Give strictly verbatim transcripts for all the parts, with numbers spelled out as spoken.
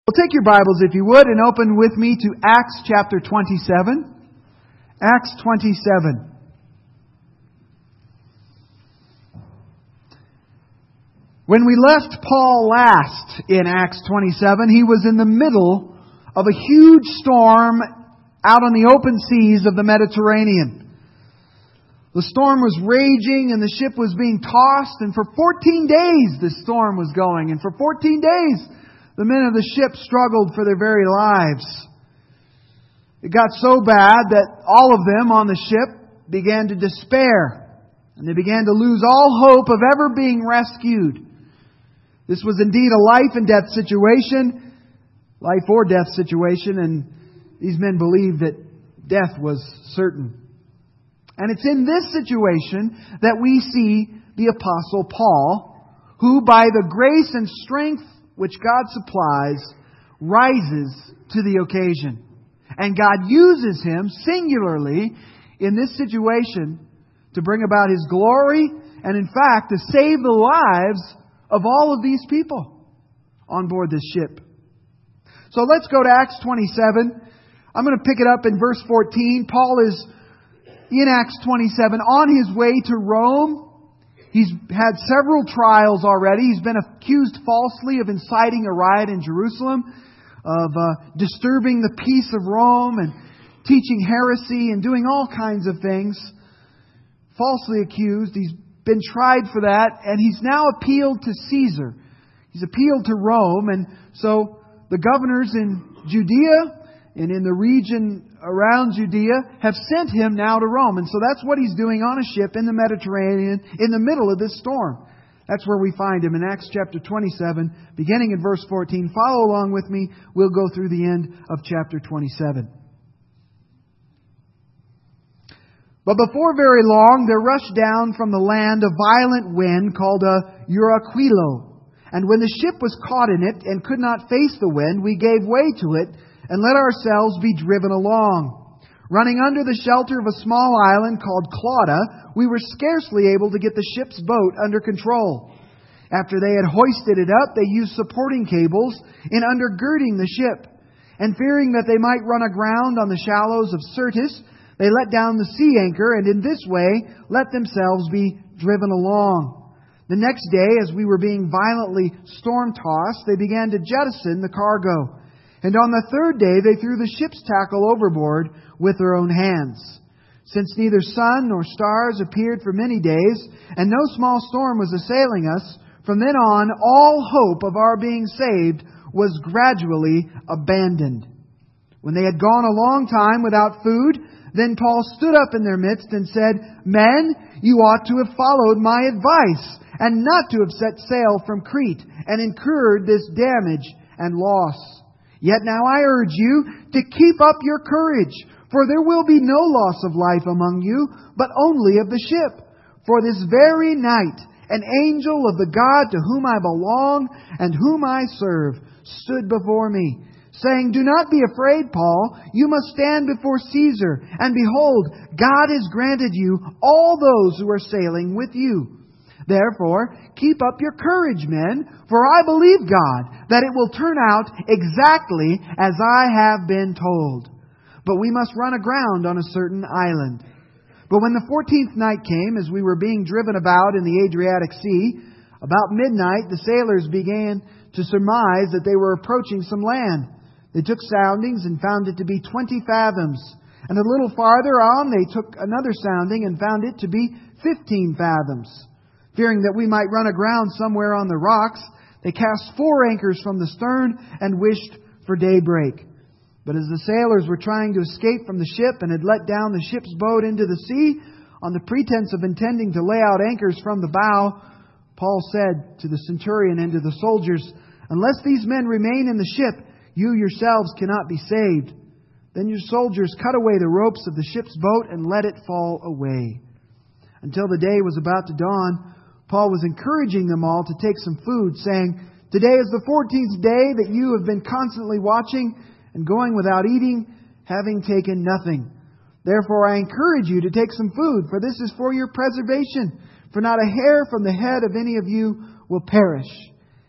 Well, take your Bibles, if you would, and open with me to Acts chapter twenty-seven. Acts twenty-seven. When we left Paul last in Acts twenty-seven, he was in the middle of a huge storm out on the open seas of the Mediterranean. The storm was raging and the ship was being tossed, and for fourteen days the storm was going, and for fourteen days the men of the ship struggled for their very lives. It got so bad that all of them on the ship began to despair, and they began to lose all hope of ever being rescued. This was indeed a life and death situation, life or death situation, and these men believed that death was certain. And it's in this situation that we see the Apostle Paul, who by the grace and strength which God supplies, rises to the occasion. And God uses him singularly in this situation to bring about His glory and, in fact, to save the lives of all of these people on board this ship. So let's go to Acts twenty-seven. I'm going to pick it up in verse fourteen. Paul is in Acts twenty-seven on his way to Rome. He's had several trials already. He's been accused falsely of inciting a riot in Jerusalem, of uh, disturbing the peace of Rome and teaching heresy and doing all kinds of things. Falsely accused. He's been tried for that, and he's now appealed to Caesar. He's appealed to Rome, and so the governors in Judea and in the region around Judea have sent him now to Rome. And so that's what he's doing on a ship in the Mediterranean in the middle of this storm. That's where we find him in Acts chapter twenty-seven, beginning in verse fourteen. Follow along with me. We'll go through the end of chapter twenty-seven. But before very long, there rushed down from the land a violent wind called a Euraquilo. And when the ship was caught in it and could not face the wind, we gave way to it and let ourselves be driven along. Running under the shelter of a small island called Clauda, we were scarcely able to get the ship's boat under control. After they had hoisted it up, they used supporting cables in undergirding the ship. And fearing that they might run aground on the shallows of Syrtis, they let down the sea anchor, and in this way let themselves be driven along. The next day, as we were being violently storm-tossed, they began to jettison the cargo. And on the third day they threw the ship's tackle overboard with their own hands. Since neither sun nor stars appeared for many days, and no small storm was assailing us, from then on all hope of our being saved was gradually abandoned. When they had gone a long time without food, then Paul stood up in their midst and said, "Men, you ought to have followed my advice, and not to have set sail from Crete, and incurred this damage and loss. Yet now I urge you to keep up your courage, for there will be no loss of life among you, but only of the ship. For this very night an angel of the God to whom I belong and whom I serve stood before me, saying, 'Do not be afraid, Paul. You must stand before Caesar. And behold, God has granted you all those who are sailing with you. Therefore, keep up your courage, men, for I believe God that it will turn out exactly as I have been told. But we must run aground on a certain island.' But when the fourteenth night came, as we were being driven about in the Adriatic Sea, about midnight the sailors began to surmise that they were approaching some land. They took soundings and found it to be twenty fathoms. And a little farther on they took another sounding and found it to be fifteen fathoms. Fearing that we might run aground somewhere on the rocks, they cast four anchors from the stern and wished for daybreak. But as the sailors were trying to escape from the ship and had let down the ship's boat into the sea, on the pretense of intending to lay out anchors from the bow, Paul said to the centurion and to the soldiers, 'Unless these men remain in the ship, you yourselves cannot be saved.' Then your soldiers cut away the ropes of the ship's boat and let it fall away. Until the day was about to dawn, Paul was encouraging them all to take some food, saying, 'Today is the fourteenth day that you have been constantly watching and going without eating, having taken nothing. Therefore I encourage you to take some food, for this is for your preservation. For not a hair from the head of any of you will perish.'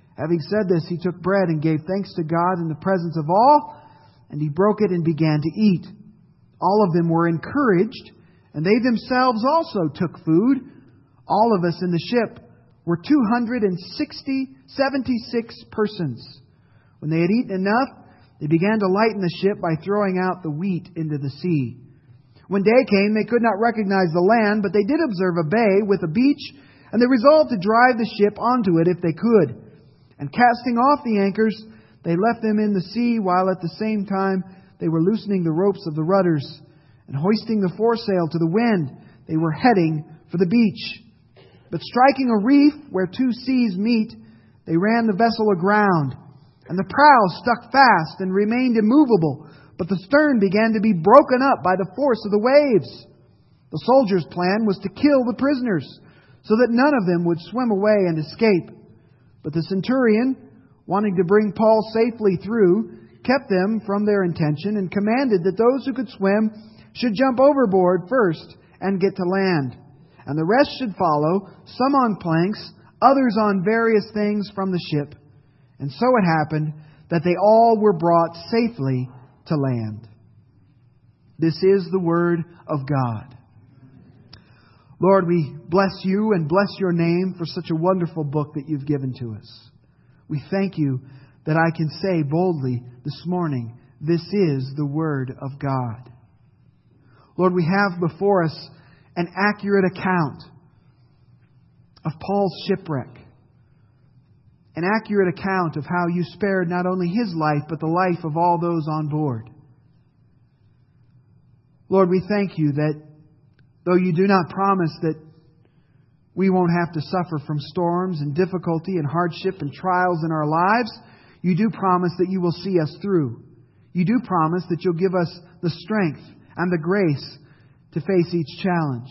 Having said this, he took bread and gave thanks to God in the presence of all, and he broke it and began to eat. All of them were encouraged, and they themselves also took food. All of us in the ship were two hundred sixty, seventy-six persons. When they had eaten enough, they began to lighten the ship by throwing out the wheat into the sea. When day came, they could not recognize the land, but they did observe a bay with a beach, and they resolved to drive the ship onto it if they could. And casting off the anchors, they left them in the sea, while at the same time they were loosening the ropes of the rudders and hoisting the foresail to the wind. They were heading for the beach. But striking a reef where two seas meet, they ran the vessel aground, and the prow stuck fast and remained immovable, but the stern began to be broken up by the force of the waves. The soldiers' plan was to kill the prisoners, so that none of them would swim away and escape. But the centurion, wanting to bring Paul safely through, kept them from their intention and commanded that those who could swim should jump overboard first and get to land, and the rest should follow, some on planks, others on various things from the ship. And so it happened that they all were brought safely to land. This is the Word of God. Lord, we bless You and bless Your name for such a wonderful book that You've given to us. We thank You that I can say boldly this morning, this is the Word of God. Lord, we have before us an accurate account of Paul's shipwreck. An accurate account of how You spared not only his life, but the life of all those on board. Lord, we thank You that though You do not promise that we won't have to suffer from storms and difficulty and hardship and trials in our lives, You do promise that You will see us through. You do promise that You'll give us the strength and the grace to face each challenge.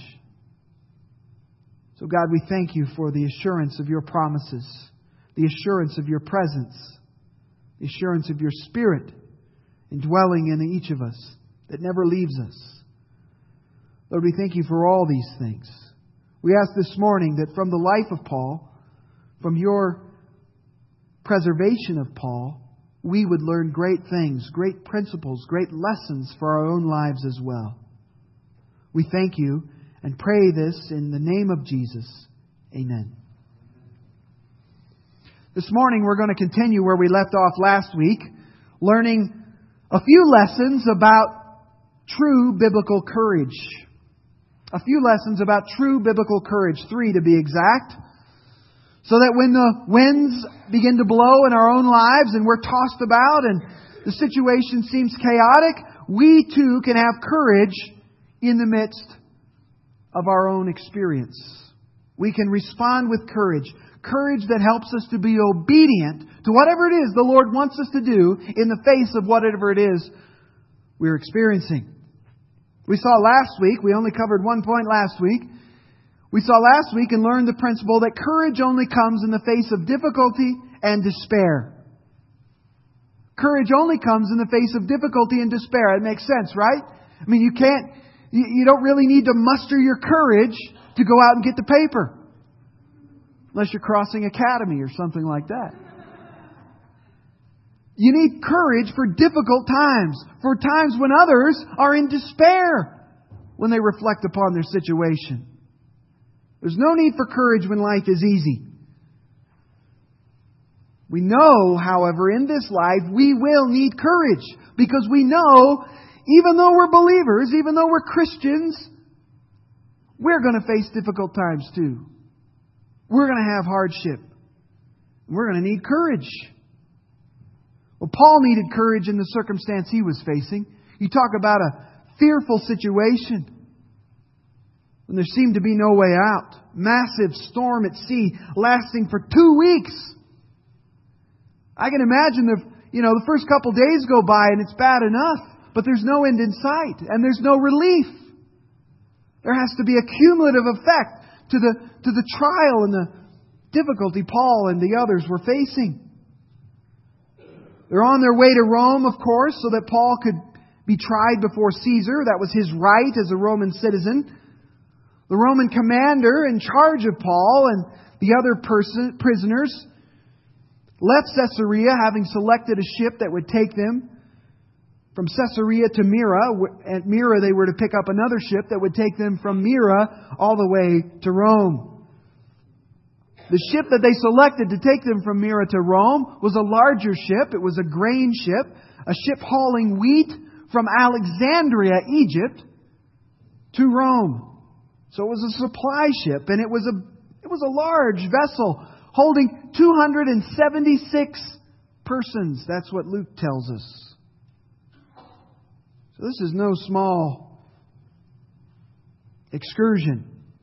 So God, we thank You for the assurance of Your promises, the assurance of Your presence, the assurance of Your Spirit indwelling in each of us that never leaves us. Lord, we thank You for all these things. We ask this morning that from the life of Paul, from Your preservation of Paul, we would learn great things, great principles, great lessons for our own lives as well. We thank You and pray this in the name of Jesus. Amen. This morning we're going to continue where we left off last week, learning a few lessons about true biblical courage. A few lessons about true biblical courage, three to be exact, so that when the winds begin to blow in our own lives and we're tossed about and the situation seems chaotic, we too can have courage in the midst of our own experience. We can respond with courage. Courage that helps us to be obedient to whatever it is the Lord wants us to do in the face of whatever it is we're experiencing. We saw last week, we only covered one point last week. We saw last week and learned the principle that courage only comes in the face of difficulty and despair. Courage only comes in the face of difficulty and despair. It makes sense, right? I mean, you can't, you, you don't really need to muster your courage to go out and get the paper. Unless you're crossing academy or something like that. You need courage for difficult times, for times when others are in despair when they reflect upon their situation. There's no need for courage when life is easy. We know, however, in this life we will need courage because we know, even though we're believers, even though we're Christians, we're going to face difficult times too. We're going to have hardship. We're going to need courage. Well, Paul needed courage in the circumstance he was facing. You talk about a fearful situation when there seemed to be no way out. Massive storm at sea lasting for two weeks. I can imagine the, you know, the first couple days go by and it's bad enough, but there's no end in sight and there's no relief. There has to be a cumulative effect to the, to the trial and the difficulty Paul and the others were facing. They're on their way to Rome, of course, so that Paul could be tried before Caesar. That was his right as a Roman citizen. The Roman commander in charge of Paul and the other person, prisoners left Caesarea, having selected a ship that would take them from Caesarea to Myra. At Myra, they were to pick up another ship that would take them from Myra all the way to Rome. The ship that they selected to take them from Myra to Rome was a larger ship. It was a grain ship, a ship hauling wheat from Alexandria, Egypt, to Rome. So it was a supply ship, and it was a it was a large vessel holding two hundred seventy-six persons. That's what Luke tells us. So this is no small excursion.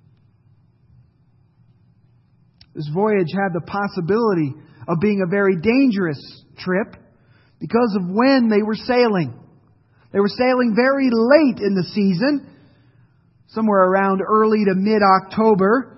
This voyage had the possibility of being a very dangerous trip because of when they were sailing. They were sailing very late in the season, somewhere around early to mid-October.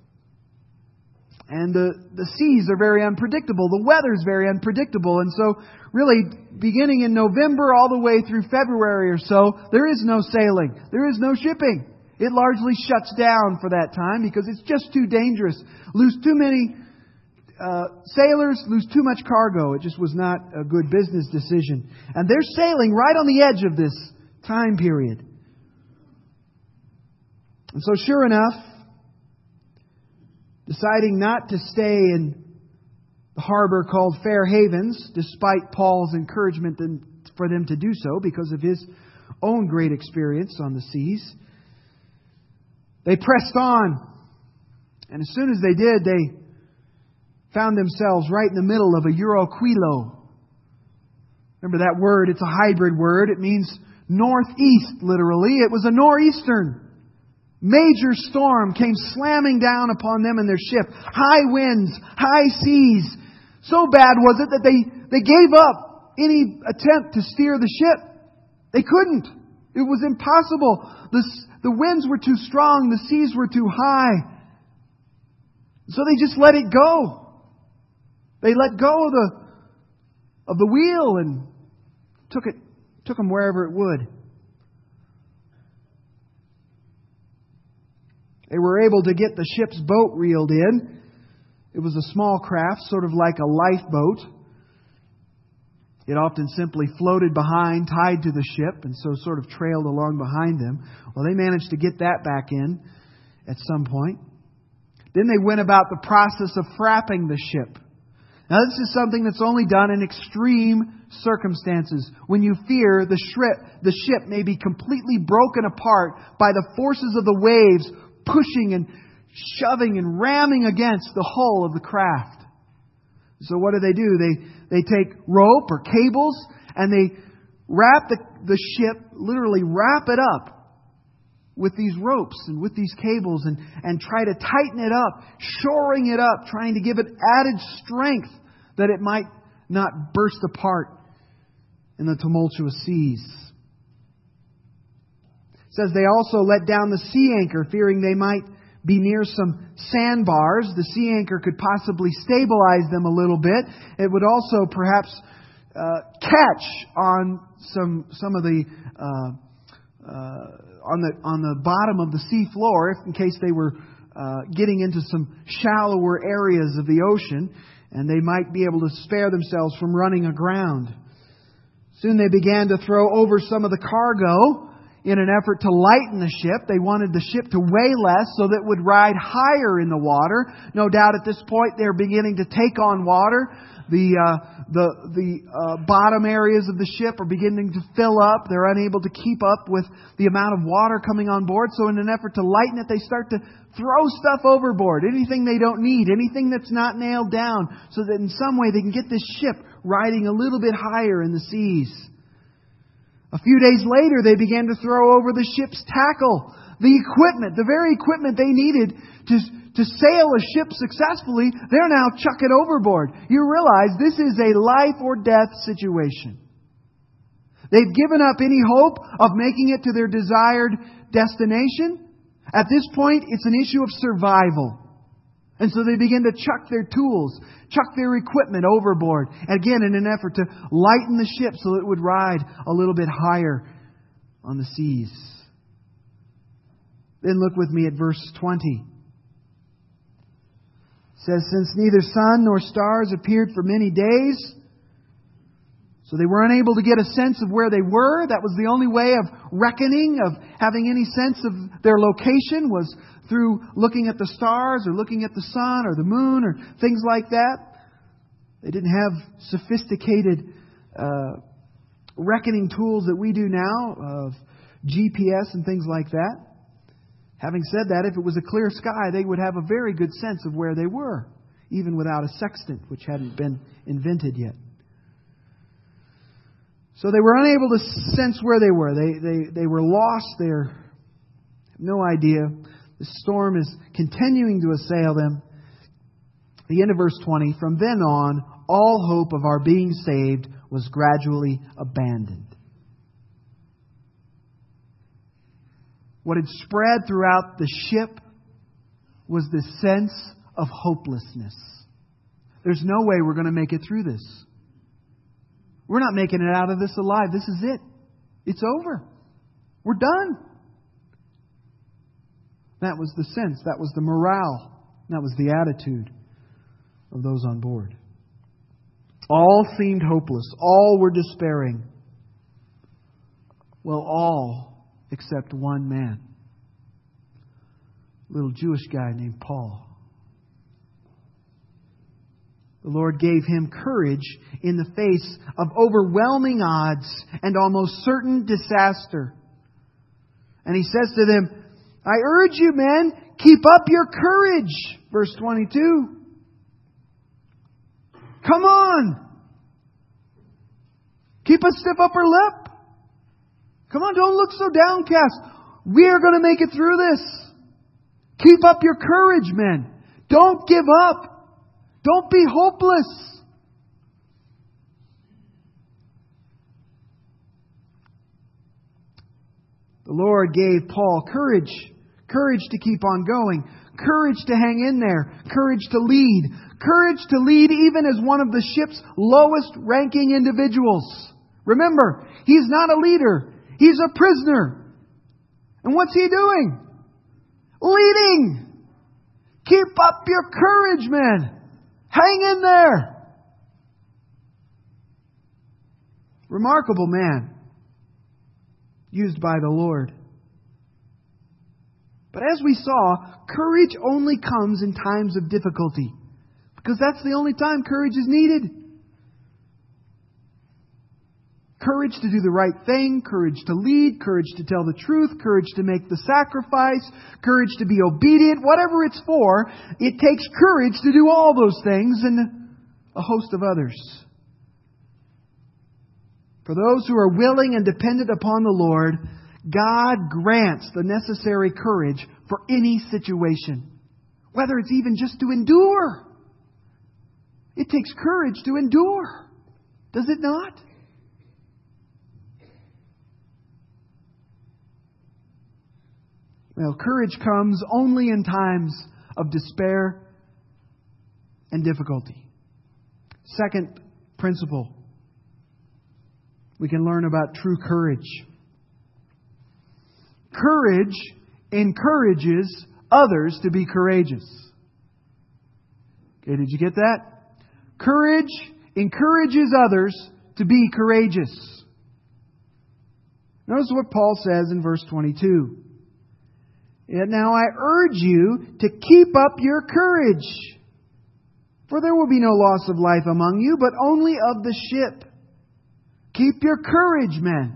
And the, the seas are very unpredictable. The weather's very unpredictable. And so, really, beginning in November all the way through February or so, there is no sailing. There is no shipping. It largely shuts down for that time because it's just too dangerous. Lose too many uh, sailors, lose too much cargo. It just was not a good business decision. And they're sailing right on the edge of this time period. And so, sure enough, deciding not to stay in the harbor called Fair Havens, despite Paul's encouragement for them to do so because of his own great experience on the seas, they pressed on. And as soon as they did, they found themselves right in the middle of a Euroquilo. Remember that word, it's a hybrid word. It means northeast, literally. It was a nor'eastern. Major storm came slamming down upon them and their ship. High winds, high seas. So bad was it that they, they gave up any attempt to steer the ship. They couldn't. It was impossible. The, the winds were too strong. The seas were too high. So they just let it go. They let go of the, of the wheel and took it, took them wherever it would. They were able to get the ship's boat reeled in. It was a small craft, sort of like a lifeboat. It often simply floated behind, tied to the ship, and so sort of trailed along behind them. Well, they managed to get that back in at some point. Then they went about the process of frapping the ship. Now, this is something that's only done in extreme circumstances, when you fear the ship, the ship may be completely broken apart by the forces of the waves pushing and shoving and ramming against the hull of the craft. So what do they do? They they take rope or cables and they wrap the, the ship, literally wrap it up with these ropes and with these cables and, and try to tighten it up, shoring it up, trying to give it added strength that it might not burst apart in the tumultuous seas. It says they also let down the sea anchor, fearing they might be near some sandbars. The sea anchor could possibly stabilize them a little bit. It would also perhaps uh, catch on some some of the uh, uh, on the on the bottom of the sea floor, if in case they were uh, getting into some shallower areas of the ocean, and they might be able to spare themselves from running aground. Soon they began to throw over some of the cargo in an effort to lighten the ship. They wanted the ship to weigh less so that it would ride higher in the water. No doubt at this point they're beginning to take on water. The uh, the the uh, bottom areas of the ship are beginning to fill up. They're unable to keep up with the amount of water coming on board. So in an effort to lighten it, they start to throw stuff overboard. Anything they don't need. Anything that's not nailed down. So that in some way they can get this ship riding a little bit higher in the seas. A few days later, they began to throw over the ship's tackle, the equipment, the very equipment they needed to, to sail a ship successfully. They're now chucking overboard. You realize this is a life or death situation. They've given up any hope of making it to their desired destination. At this point, it's an issue of survival. And so they begin to chuck their tools, chuck their equipment overboard. Again, in an effort to lighten the ship so it would ride a little bit higher on the seas. Then look with me at verse twenty. It It says, since neither sun nor stars appeared for many days, so they were unable to get a sense of where they were. That was the only way of reckoning, of having any sense of their location, was through looking at the stars or looking at the sun or the moon or things like that. They didn't have sophisticated uh, reckoning tools that we do now of G P S and things like that. Having said that, if it was a clear sky, they would have a very good sense of where they were, even without a sextant, which hadn't been invented yet. So they were unable to sense where they were. They, they, they were lost. They have no idea. The storm is continuing to assail them. The end of verse twenty, from then on, all hope of our being saved was gradually abandoned. What had spread throughout the ship was this sense of hopelessness. There's no way we're going to make it through this. We're not making it out of this alive. This is it. It's over. We're done. That was the sense. That was the morale. That was the attitude of those on board. All seemed hopeless. All were despairing. Well, all except one man. A little Jewish guy named Paul. The Lord gave him courage in the face of overwhelming odds and almost certain disaster. And he says to them, I urge you, men, keep up your courage. Verse twenty-two. Come on. Keep a stiff upper lip. Come on, don't look so downcast. We are going to make it through this. Keep up your courage, men. Don't give up. Don't be hopeless. The Lord gave Paul courage. Courage to keep on going. Courage to hang in there. Courage to lead. Courage to lead even as one of the ship's lowest ranking individuals. Remember, he's not a leader. He's a prisoner. And what's he doing? Leading. Keep up your courage, men. Hang in there. Remarkable man. Used by the Lord. But as we saw, courage only comes in times of difficulty. Because that's the only time courage is needed. Courage to do the right thing, courage to lead, courage to tell the truth, courage to make the sacrifice, courage to be obedient, whatever it's for, it takes courage to do all those things and a host of others. For those who are willing and dependent upon the Lord, God grants the necessary courage for any situation. Whether it's even just to endure. It takes courage to endure. Does it not? Well, courage comes only in times of despair and difficulty. Second principle we can learn about true courage. Courage encourages others to be courageous. Okay, did you get that? Courage encourages others to be courageous. Notice what Paul says in verse twenty-two. Yet now I urge you to keep up your courage. For there will be no loss of life among you, but only of the ship. Keep your courage, men.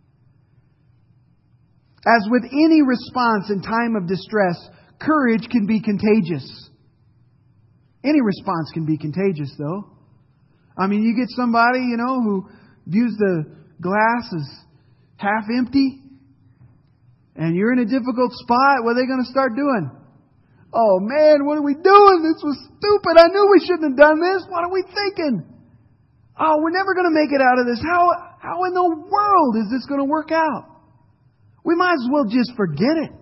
As with any response in time of distress, courage can be contagious. Any response can be contagious, though. I mean, you get somebody, you know, who views the glass as half empty, and you're in a difficult spot, what are they going to start doing? Oh man, what are we doing? This was stupid. I knew we shouldn't have done this. What are we thinking? Oh, we're never going to make it out of this. How, how in the world is this going to work out? We might as well just forget it.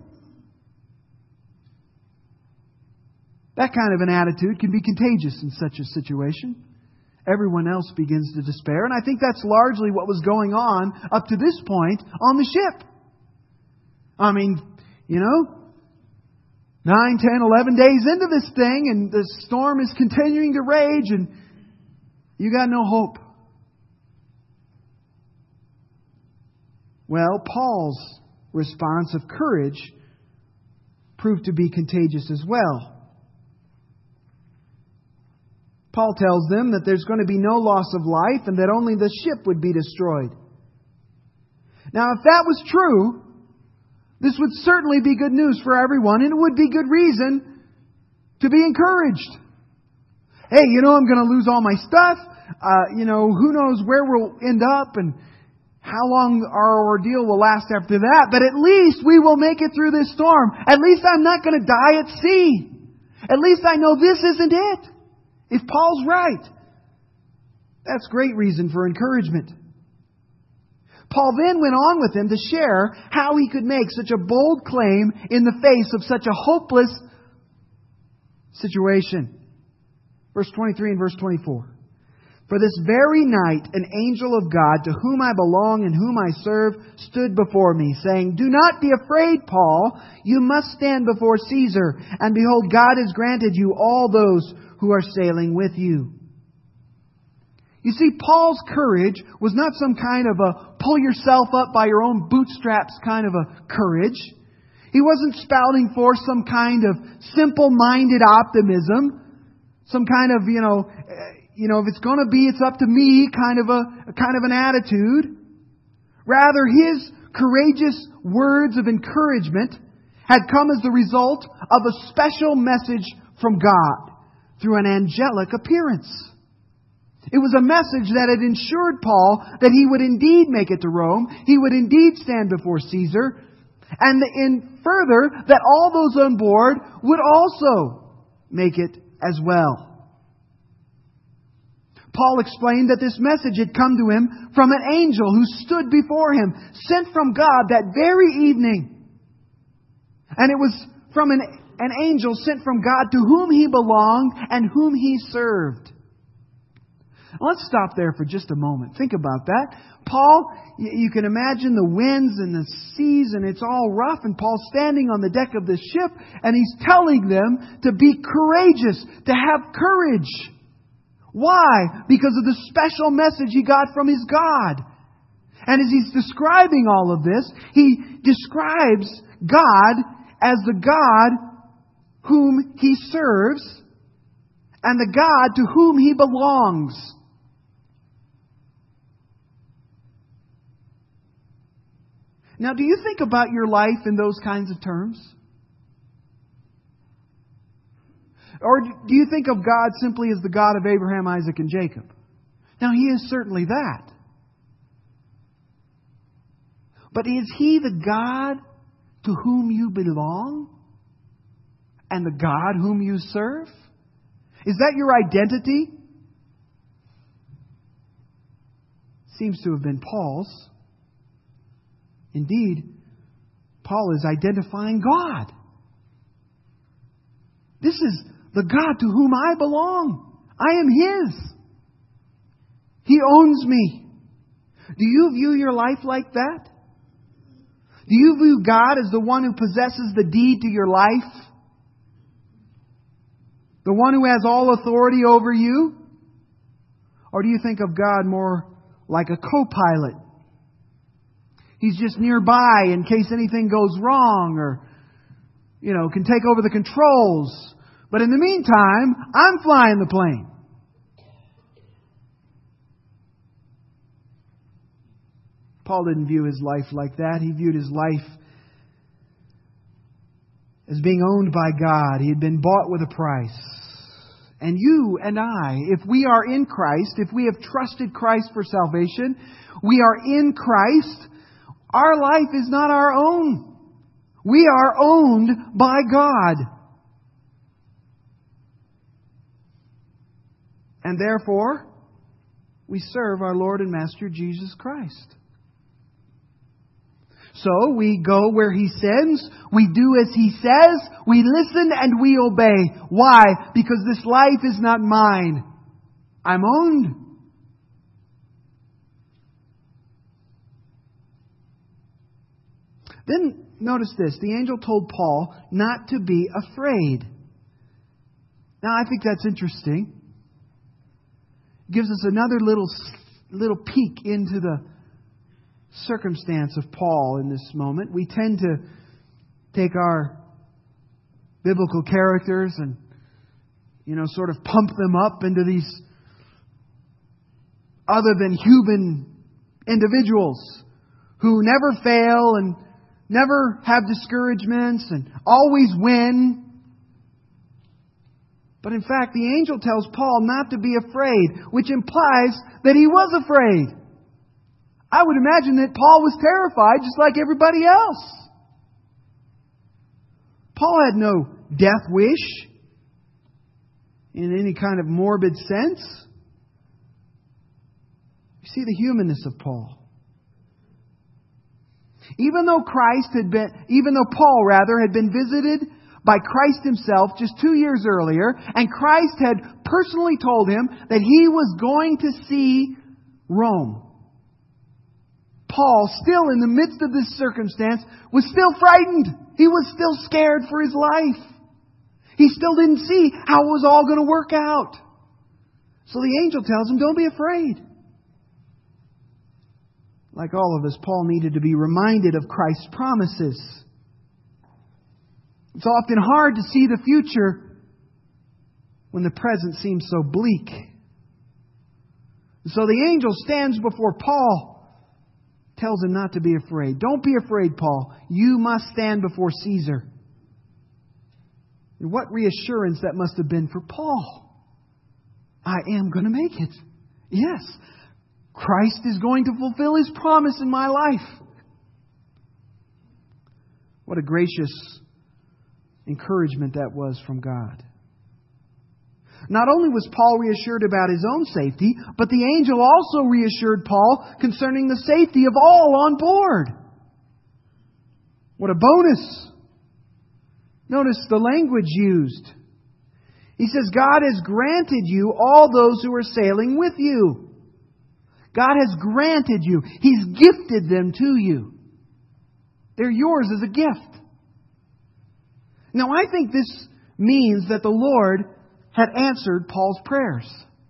That kind of an attitude can be contagious in such a situation. Everyone else begins to despair. And I think that's largely what was going on up to this point on the ship. I mean, you know, Nine, ten, eleven days into this thing, and the storm is continuing to rage, and you got no hope. Well, Paul's response of courage proved to be contagious as well. Paul tells them that there's going to be no loss of life and that only the ship would be destroyed. Now, if that was true, this would certainly be good news for everyone, and it would be good reason to be encouraged. Hey, you know, I'm going to lose all my stuff. Uh, you know, who knows where we'll end up and how long our ordeal will last after that. But at least we will make it through this storm. At least I'm not going to die at sea. At least I know this isn't it. If Paul's right, that's great reason for encouragement. Paul then went on with him to share how he could make such a bold claim in the face of such a hopeless situation. Verse twenty-three and verse twenty-four. For this very night an angel of God, to whom I belong and whom I serve, stood before me, saying, Do not be afraid, Paul. You must stand before Caesar. And behold, God has granted you all those who are sailing with you. You see, Paul's courage was not some kind of a pull yourself up by your own bootstraps kind of a courage. He wasn't spouting forth some kind of simple-minded optimism, some kind of, you know, you know, if it's going to be, it's up to me kind of a, a kind of an attitude. Rather, his courageous words of encouragement had come as the result of a special message from God through an angelic appearance. It was a message that had ensured Paul that he would indeed make it to Rome. He would indeed stand before Caesar. And in further, that all those on board would also make it as well. Paul explained that this message had come to him from an angel who stood before him, sent from God that very evening. And it was from an, an angel sent from God to whom he belonged and whom he served. Let's stop there for just a moment. Think about that. Paul, you can imagine the winds and the seas, and it's all rough, and Paul's standing on the deck of the ship, and he's telling them to be courageous, to have courage. Why? Because of the special message he got from his God. And as he's describing all of this, he describes God as the God whom he serves and the God to whom he belongs. Now, do you think about your life in those kinds of terms? Or do you think of God simply as the God of Abraham, Isaac, and Jacob? Now, He is certainly that. But is He the God to whom you belong? And the God whom you serve? Is that your identity? Seems to have been Paul's. Indeed, Paul is identifying God. This is the God to whom I belong. I am His. He owns me. Do you view your life like that? Do you view God as the one who possesses the deed to your life? The one who has all authority over you? Or do you think of God more like a co-pilot? He's just nearby in case anything goes wrong, or, you know, can take over the controls. But in the meantime, I'm flying the plane. Paul didn't view his life like that. He viewed his life as being owned by God. He had been bought with a price. And you and I, if we are in Christ, if we have trusted Christ for salvation, we are in Christ. Our life is not our own. We are owned by God. And therefore, we serve our Lord and Master Jesus Christ. So we go where He sends, we do as He says, we listen and we obey. Why? Because this life is not mine. I'm owned. Then notice this. The angel told Paul not to be afraid. Now, I think that's interesting. It gives us another little, little peek into the circumstance of Paul in this moment. We tend to take our biblical characters and, you know, sort of pump them up into these other than human individuals who never fail and never have discouragements and always win. But in fact, the angel tells Paul not to be afraid, which implies that he was afraid. I would imagine that Paul was terrified just like everybody else. Paul had no death wish in any kind of morbid sense. You see the humanness of Paul. Even though Christ had been, even though Paul rather had been visited by Christ Himself just two years earlier, and Christ had personally told him that he was going to see Rome, Paul, still in the midst of this circumstance, was still frightened. He was still scared for his life. He still didn't see how it was all going to work out. So the angel tells him, don't be afraid. Like all of us, Paul needed to be reminded of Christ's promises. It's often hard to see the future when the present seems so bleak. So the angel stands before Paul, tells him not to be afraid. Don't be afraid, Paul. You must stand before Caesar. And what reassurance that must have been for Paul. I am going to make it. Yes, Christ is going to fulfill His promise in my life. What a gracious encouragement that was from God. Not only was Paul reassured about his own safety, but the angel also reassured Paul concerning the safety of all on board. What a bonus! Notice the language used. He says, God has granted you all those who are sailing with you. God has granted you. He's gifted them to you. They're yours as a gift. Now, I think this means that the Lord had answered Paul's prayers.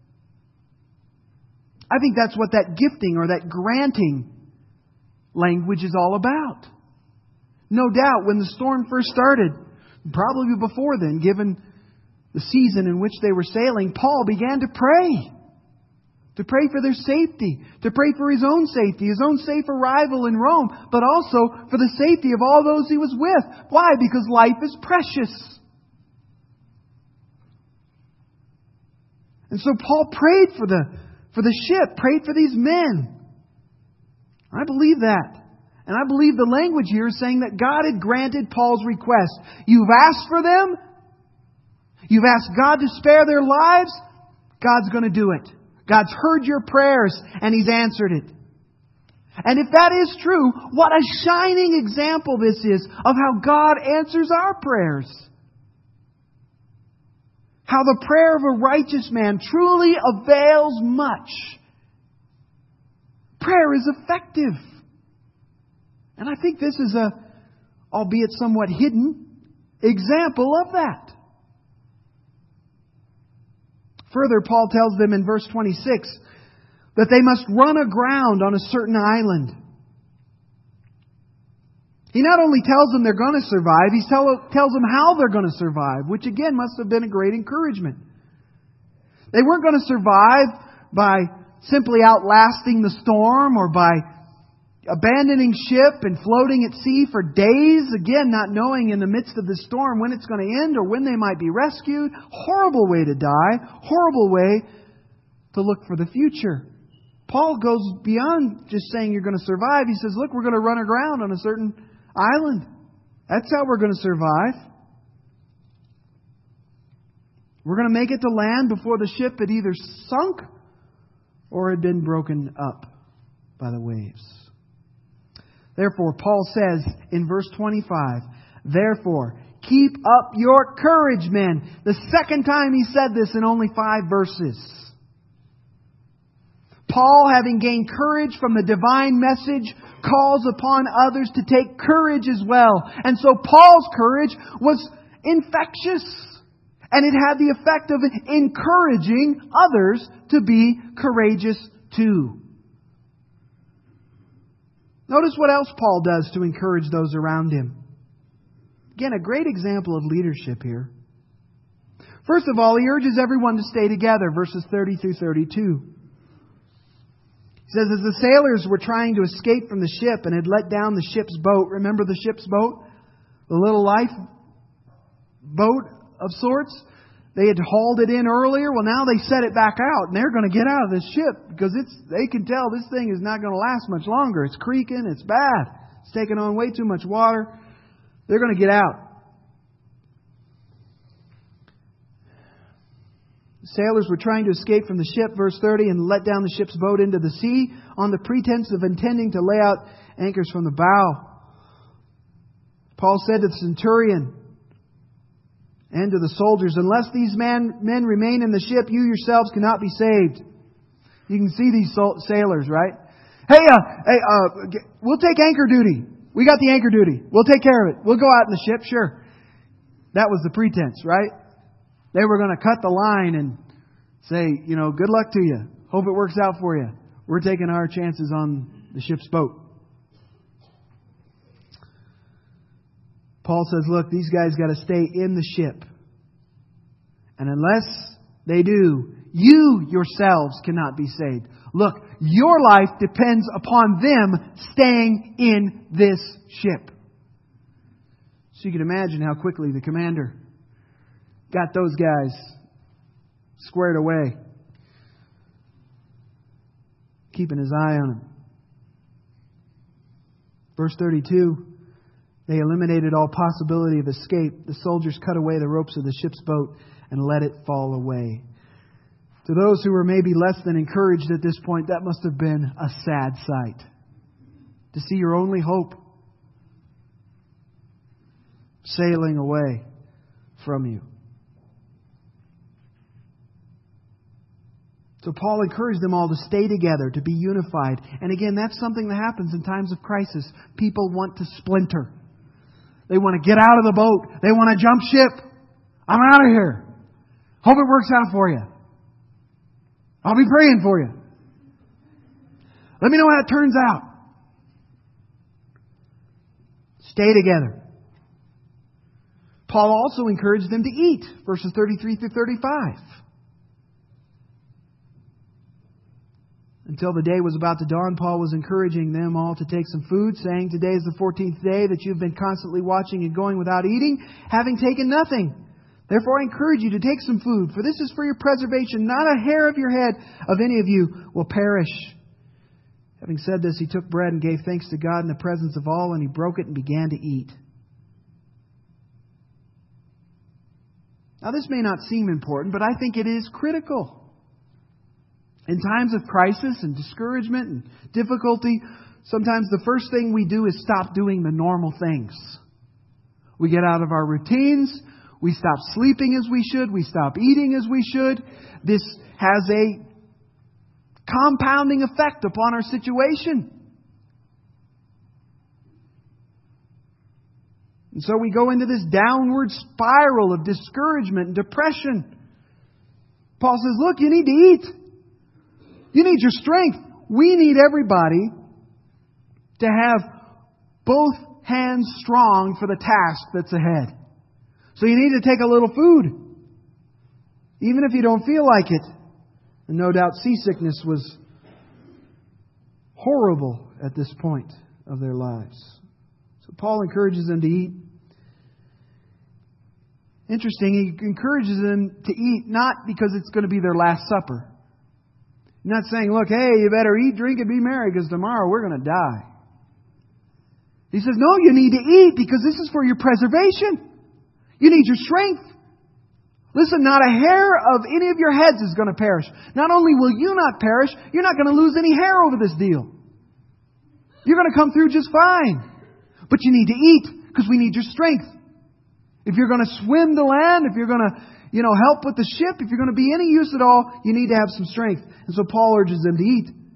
I think that's what that gifting or that granting language is all about. No doubt, when the storm first started, probably before then, given the season in which they were sailing, Paul began to pray. To pray for their safety. To pray for his own safety, his own safe arrival in Rome, but also for the safety of all those he was with. Why? Because life is precious. And so Paul prayed for the, for the ship, prayed for these men. I believe that. And I believe the language here is saying that God had granted Paul's request. You've asked for them. You've asked God to spare their lives. God's going to do it. God's heard your prayers and He's answered it. And if that is true, what a shining example this is of how God answers our prayers. How the prayer of a righteous man truly avails much. Prayer is effective. And I think this is a, albeit somewhat hidden, example of that. Further, Paul tells them in verse twenty-six that they must run aground on a certain island. He not only tells them they're going to survive, he tell, tells them how they're going to survive, which again must have been a great encouragement. They weren't going to survive by simply outlasting the storm or by abandoning ship and floating at sea for days, again not knowing in the midst of the storm when it's going to end or when they might be rescued. Horrible way to die. Horrible way to look for the future. Paul goes beyond just saying you're going to survive. He says, look, we're going to run aground on a certain island. That's how we're going to survive. We're going to make it to land before the ship had either sunk or had been broken up by the waves. Therefore, Paul says in verse twenty-five, therefore, keep up your courage, men. The second time he said this in only five verses. Paul, having gained courage from the divine message, calls upon others to take courage as well. And so Paul's courage was infectious. And it had the effect of encouraging others to be courageous too. Notice what else Paul does to encourage those around him. Again, a great example of leadership here. First of all, he urges everyone to stay together, verses thirty through thirty-two. He says, as the sailors were trying to escape from the ship and had let down the ship's boat, remember the ship's boat? The little life boat of sorts? They had hauled it in earlier. Well, now they set it back out, and they're going to get out of this ship because it's they can tell this thing is not going to last much longer. It's creaking. It's bad. It's taking on way too much water. They're going to get out. The sailors were trying to escape from the ship, verse thirty, and let down the ship's boat into the sea on the pretense of intending to lay out anchors from the bow. Paul said to the centurion and to the soldiers, unless these man, men remain in the ship, you yourselves cannot be saved. You can see these sailors, right? Hey, uh, hey, uh, we'll take anchor duty. We got the anchor duty. We'll take care of it. We'll go out in the ship, sure. That was the pretense, right? They were going to cut the line and say, you know, good luck to you. Hope it works out for you. We're taking our chances on the ship's boat. Paul says, look, these guys got to stay in the ship. And unless they do, you yourselves cannot be saved. Look, your life depends upon them staying in this ship. So you can imagine how quickly the commander got those guys squared away, keeping his eye on them. Verse thirty-two, they eliminated all possibility of escape. The soldiers cut away the ropes of the ship's boat and let it fall away. To those who were maybe less than encouraged at this point, that must have been a sad sight. To see your only hope sailing away from you. So Paul encouraged them all to stay together, to be unified. And again, that's something that happens in times of crisis. People want to splinter. They want to get out of the boat. They want to jump ship. I'm out of here. Hope it works out for you. I'll be praying for you. Let me know how it turns out. Stay together. Paul also encouraged them to eat. Verses thirty-three through thirty-five. Until the day was about to dawn, Paul was encouraging them all to take some food, saying, today is the fourteenth day that you've been constantly watching and going without eating, having taken nothing. Therefore I encourage you to take some food, for this is for your preservation. Not a hair of your head of any of you will perish. Having said this, he took bread and gave thanks to God in the presence of all, and he broke it and began to eat. Now this may not seem important, but I think it is critical. In times of crisis and discouragement and difficulty, sometimes the first thing we do is stop doing the normal things. We get out of our routines. We stop sleeping as we should. We stop eating as we should. This has a compounding effect upon our situation. And so we go into this downward spiral of discouragement and depression. Paul says, look, you need to eat. You need your strength. We need everybody to have both hands strong for the task that's ahead. So you need to take a little food, even if you don't feel like it. And no doubt seasickness was horrible at this point of their lives. So Paul encourages them to eat. Interesting, he encourages them to eat not because it's going to be their last supper. He's not saying, look, hey, you better eat, drink, and be merry because tomorrow we're going to die. He says, no, you need to eat because this is for your preservation. You need your strength. Listen, not a hair of any of your heads is going to perish. Not only will you not perish, you're not going to lose any hair over this deal. You're going to come through just fine. But you need to eat because we need your strength. If you're going to swim the land, if you're going to, you know, help with the ship, if you're going to be any use at all, you need to have some strength. And so Paul urges them to eat.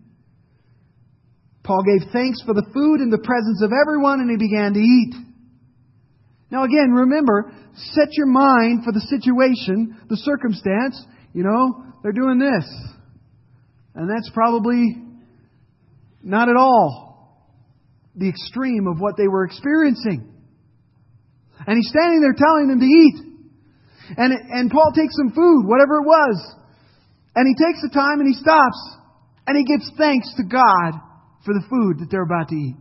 Paul gave thanks for the food in the presence of everyone, and he began to eat. Now again, remember, set your mind for the situation, the circumstance. You know, they're doing this. And that's probably not at all the extreme of what they were experiencing. And he's standing there telling them to eat. And, and Paul takes some food, whatever it was. And he takes the time and he stops. And he gives thanks to God for the food that they're about to eat.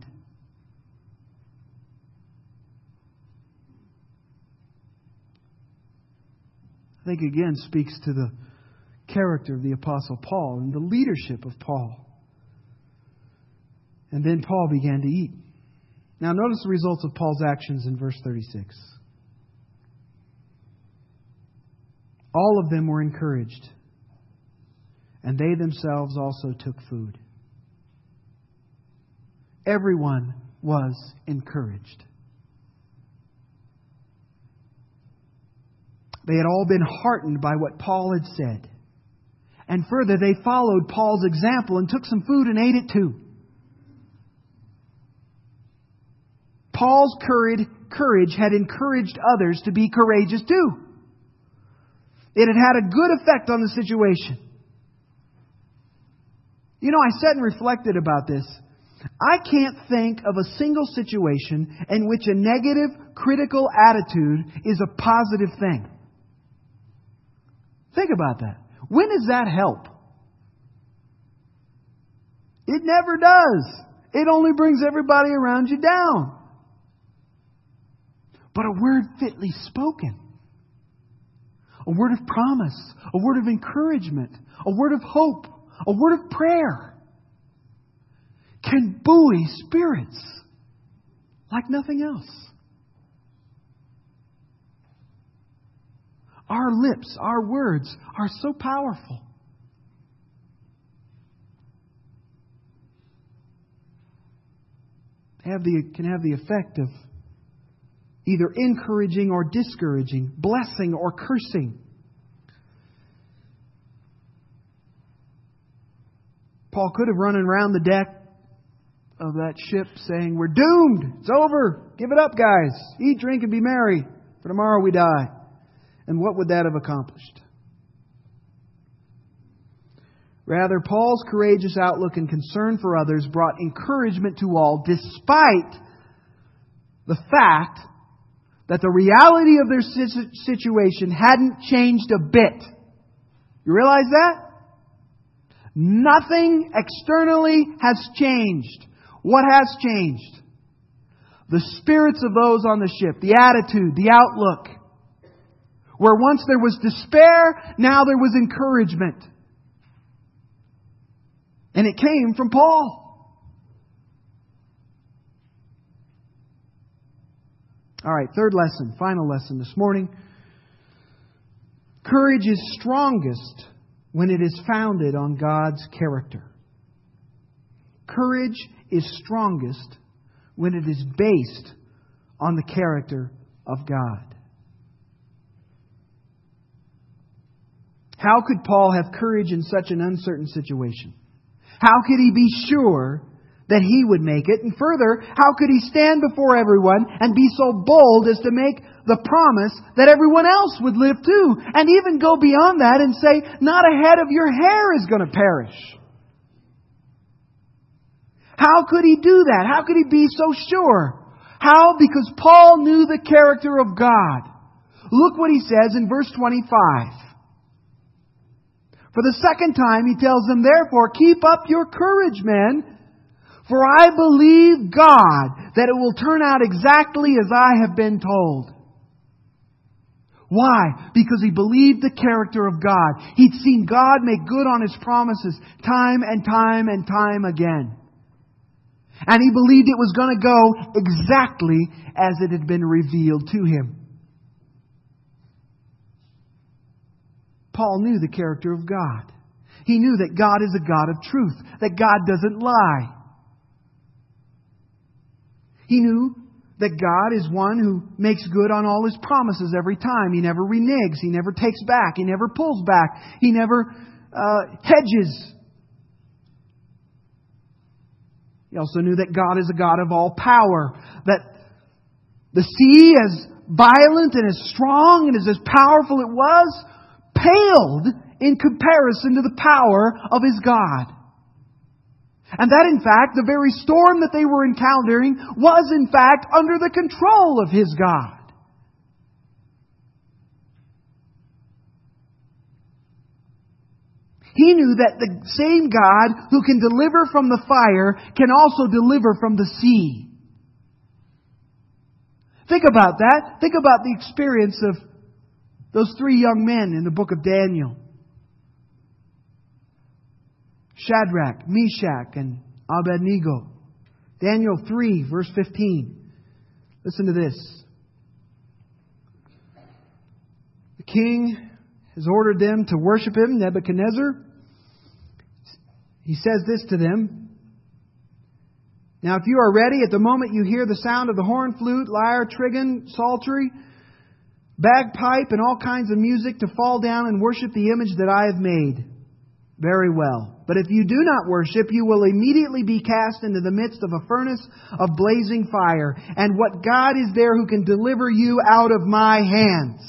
I think again speaks to the character of the Apostle Paul and the leadership of Paul. And then Paul began to eat. Now notice the results of Paul's actions in verse thirty-six. All of them were encouraged, and they themselves also took food. Everyone was encouraged. They had all been heartened by what Paul had said. And further, they followed Paul's example and took some food and ate it too. Paul's courage had encouraged others to be courageous too. It had had a good effect on the situation. You know, I sat and reflected about this. I can't think of a single situation in which a negative, critical attitude is a positive thing. Think about that. When does that help? It never does. It only brings everybody around you down. But a word fitly spoken, a word of promise, a word of encouragement, a word of hope, a word of prayer can buoy spirits like nothing else. Our lips, our words are so powerful. They have the, can have the effect of either encouraging or discouraging, blessing or cursing. Paul could have run around the deck of that ship saying, "We're doomed. It's over. Give it up, guys. Eat, drink, and be merry. For tomorrow we die." And what would that have accomplished? Rather, Paul's courageous outlook and concern for others brought encouragement to all, despite the fact that the reality of their situation hadn't changed a bit. You realize that? Nothing externally has changed. What has changed? The spirits of those on the ship, the attitude, the outlook. Where once there was despair, now there was encouragement. And it came from Paul. All right, third lesson, final lesson this morning. Courage is strongest when it is founded on God's character. Courage is strongest when it is based on the character of God. How could Paul have courage in such an uncertain situation? How could he be sure that he would make it? And further, how could he stand before everyone and be so bold as to make the promise that everyone else would live too? And even go beyond that and say, not a head of your hair is going to perish. How could he do that? How could he be so sure? How? Because Paul knew the character of God. Look what he says in verse twenty-five. For the second time, he tells them, "Therefore, keep up your courage, men, for I believe God that it will turn out exactly as I have been told." Why? Because he believed the character of God. He'd seen God make good on His promises time and time and time again. And he believed it was going to go exactly as it had been revealed to him. Paul knew the character of God. He knew that God is a God of truth, that God doesn't lie. He knew that God is one who makes good on all His promises every time. He never reneges. He never takes back. He never pulls back. He never uh, hedges. He also knew that God is a God of all power. That the sea, as violent and as strong and as powerful it was, paled in comparison to the power of His God. And that, in fact, the very storm that they were encountering was, in fact, under the control of His God. He knew that the same God who can deliver from the fire can also deliver from the sea. Think about that. Think about the experience of those three young men in the book of Daniel. Shadrach, Meshach, and Abednego. Daniel three, verse fifteen. Listen to this. The king has ordered them to worship him, Nebuchadnezzar. He says this to them. Now, if you are ready, at the moment you hear the sound of the horn, flute, lyre, trigon, psaltery, bagpipe, and all kinds of music, to fall down and worship the image that I have made. Very well. But if you do not worship, you will immediately be cast into the midst of a furnace of blazing fire. And what God is there who can deliver you out of my hands?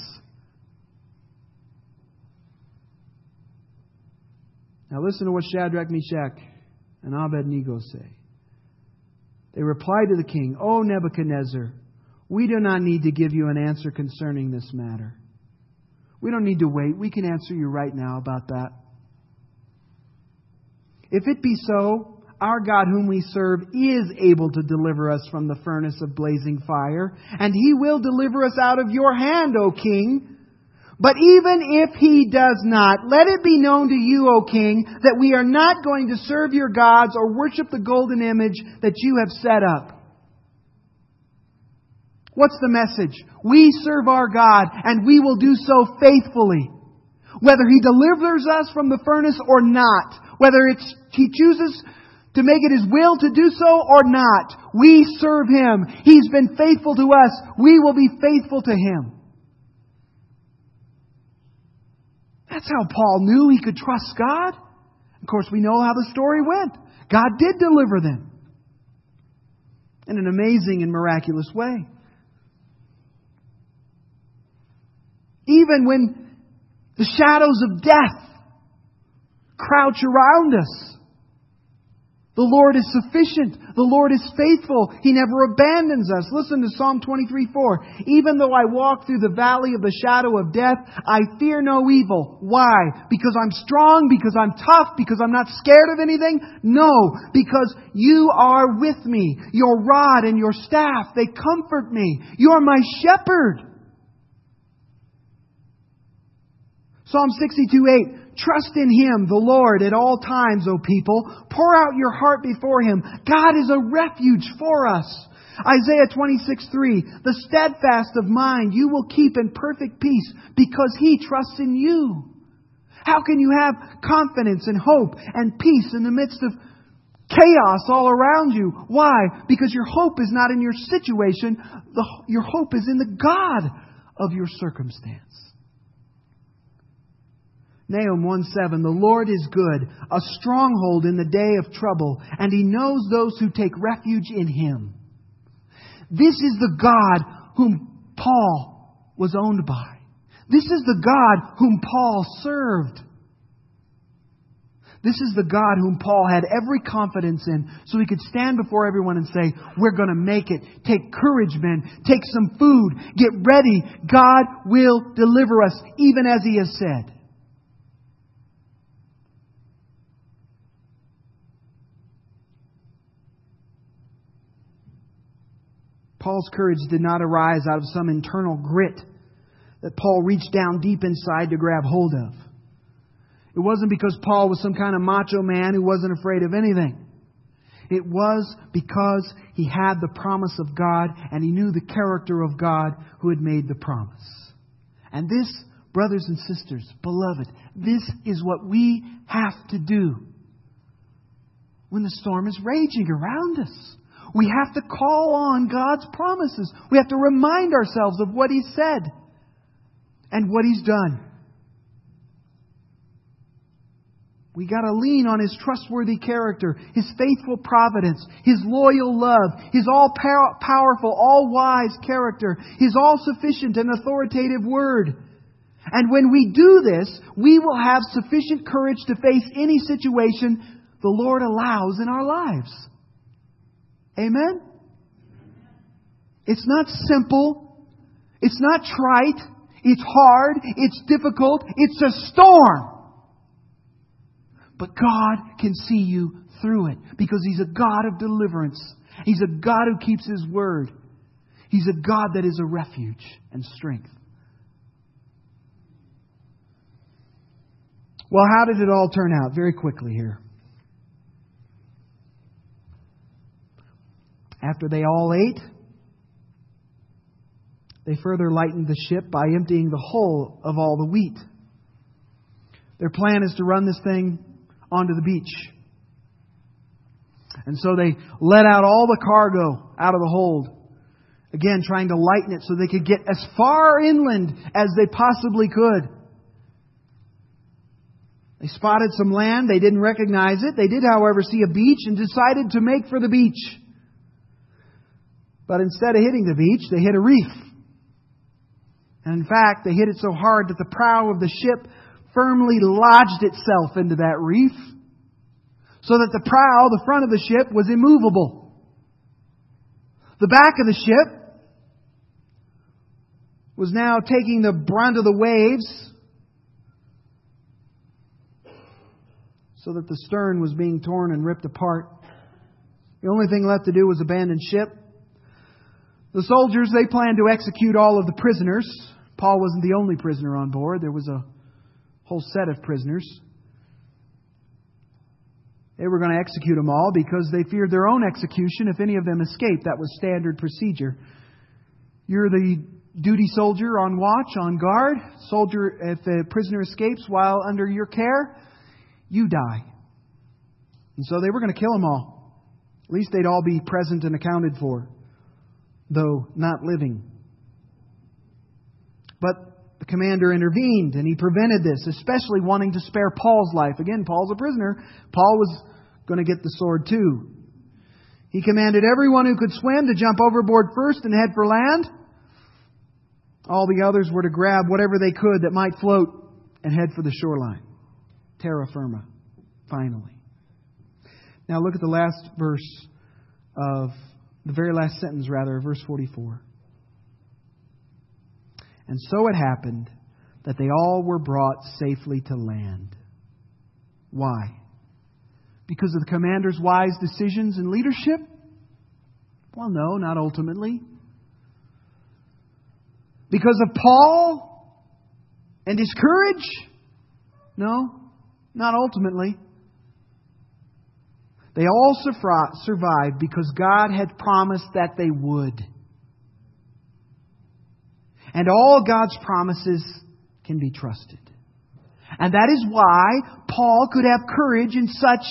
Now listen to what Shadrach, Meshach, and Abednego say. They replied to the king, O Nebuchadnezzar, we do not need to give you an answer concerning this matter. We don't need to wait. We can answer you right now about that. If it be so, our God whom we serve is able to deliver us from the furnace of blazing fire, and He will deliver us out of your hand, O king. But even if He does not, let it be known to you, O king, that we are not going to serve your gods or worship the golden image that you have set up. What's the message? We serve our God, and we will do so faithfully. Whether He delivers us from the furnace or not, whether it's He chooses to make it His will to do so or not, we serve Him. He's been faithful to us. We will be faithful to Him. That's how Paul knew he could trust God. Of course, we know how the story went. God did deliver them in an amazing and miraculous way. Even when the shadows of death crouch around us, the Lord is sufficient. The Lord is faithful. He never abandons us. Listen to Psalm twenty-three four. Even though I walk through the valley of the shadow of death, I fear no evil. Why? Because I'm strong? Because I'm tough? Because I'm not scared of anything? No. Because you are with me. Your rod and your staff, they comfort me. You are my shepherd. Psalm sixty-two eight. Trust in Him, the Lord, at all times, O people. Pour out your heart before Him. God is a refuge for us. Isaiah twenty-six three. The steadfast of mind you will keep in perfect peace because He trusts in you. How can you have confidence and hope and peace in the midst of chaos all around you? Why? Because your hope is not in your situation. The, your hope is in the God of your circumstance. Nahum one seven, the Lord is good, a stronghold in the day of trouble, and He knows those who take refuge in Him. This is the God whom Paul was owned by. This is the God whom Paul served. This is the God whom Paul had every confidence in, so he could stand before everyone and say, we're going to make it. Take courage, men. Take some food. Get ready. God will deliver us, even as He has said. Paul's courage did not arise out of some internal grit that Paul reached down deep inside to grab hold of. It wasn't because Paul was some kind of macho man who wasn't afraid of anything. It was because he had the promise of God and he knew the character of God who had made the promise. And this, brothers and sisters, beloved, this is what we have to do when the storm is raging around us. We have to call on God's promises. We have to remind ourselves of what He said and what He's done. We got to lean on His trustworthy character, His faithful providence, His loyal love, His all-powerful, all-wise character, His all-sufficient and authoritative Word. And when we do this, we will have sufficient courage to face any situation the Lord allows in our lives. Amen? It's not simple. It's not trite. It's hard. It's difficult. It's a storm. But God can see you through it because He's a God of deliverance. He's a God who keeps His word. He's a God that is a refuge and strength. Well, how did it all turn out? Very quickly here. After they all ate, they further lightened the ship by emptying the hull of all the wheat. Their plan is to run this thing onto the beach. And so they let out all the cargo out of the hold. Again, trying to lighten it so they could get as far inland as they possibly could. They spotted some land. They didn't recognize it. They did, however, see a beach and decided to make for the beach. But instead of hitting the beach, they hit a reef. And in fact, they hit it so hard that the prow of the ship firmly lodged itself into that reef, so that the prow, the front of the ship, was immovable. The back of the ship was now taking the brunt of the waves, so that the stern was being torn and ripped apart. The only thing left to do was abandon ship. The soldiers, they planned to execute all of the prisoners. Paul wasn't the only prisoner on board. There was a whole set of prisoners. They were going to execute them all because they feared their own execution if any of them escaped. That was standard procedure. You're the duty soldier on watch, on guard. Soldier, if a prisoner escapes while under your care, you die. And so they were going to kill them all. At least they'd all be present and accounted for, though not living. But the commander intervened and he prevented this, especially wanting to spare Paul's life. Again, Paul's a prisoner. Paul was going to get the sword too. He commanded everyone who could swim to jump overboard first and head for land. All the others were to grab whatever they could that might float and head for the shoreline. Terra firma, finally. Now look at the last verse of, the very last sentence rather, of verse forty-four. And so it happened that they all were brought safely to land. Why? Because of the commander's wise decisions and leadership? Well, no, not ultimately. Because of Paul and his courage? No. Not ultimately. They all survived because God had promised that they would. And all God's promises can be trusted. And that is why Paul could have courage in such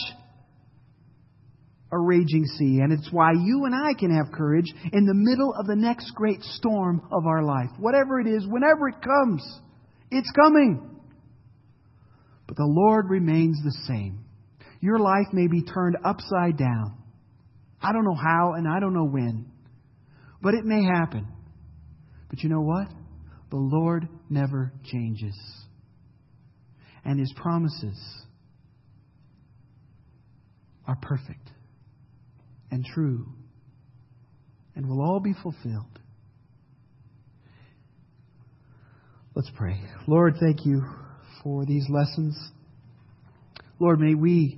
a raging sea. And it's why you and I can have courage in the middle of the next great storm of our life. Whatever it is, whenever it comes, it's coming. But the Lord remains the same. Your life may be turned upside down. I don't know how and I don't know when. But it may happen. But you know what? The Lord never changes. And His promises are perfect and true and will all be fulfilled. Let's pray. Lord, thank You for these lessons. Lord, may we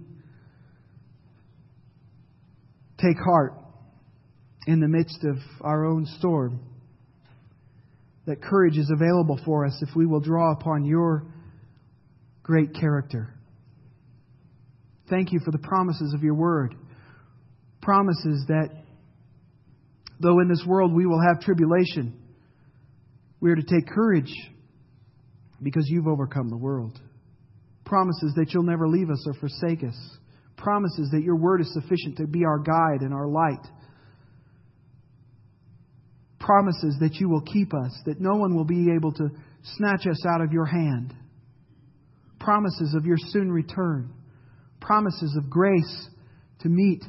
take heart in the midst of our own storm, that courage is available for us if we will draw upon Your great character. Thank You for the promises of Your Word. Promises that though in this world we will have tribulation, we are to take courage because You've overcome the world. Promises that You'll never leave us or forsake us. Promises that Your Word is sufficient to be our guide and our light. Promises that You will keep us, that no one will be able to snatch us out of Your hand. Promises of Your soon return. promises of grace to meet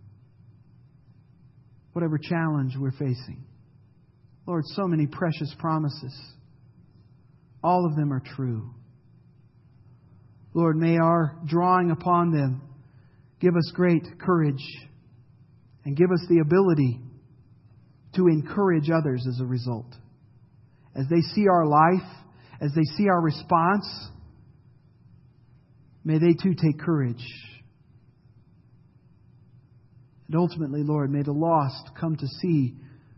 whatever challenge we're facing. Lord, so many precious promises. All of them are true. Lord, may our drawing upon them give us great courage and give us the ability to encourage others as a result. As they see our life, as they see our response, may they too take courage. And ultimately, Lord, may the lost come to see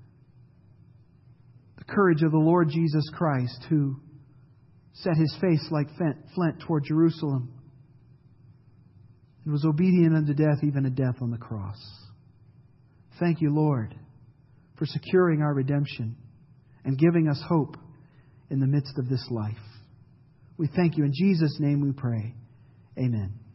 the courage of the Lord Jesus Christ, who set His face like flint toward Jerusalem and was obedient unto death, even a death on the cross. Thank you, Lord, for securing our redemption and giving us hope in the midst of this life. We thank you. In Jesus' name we pray. Amen.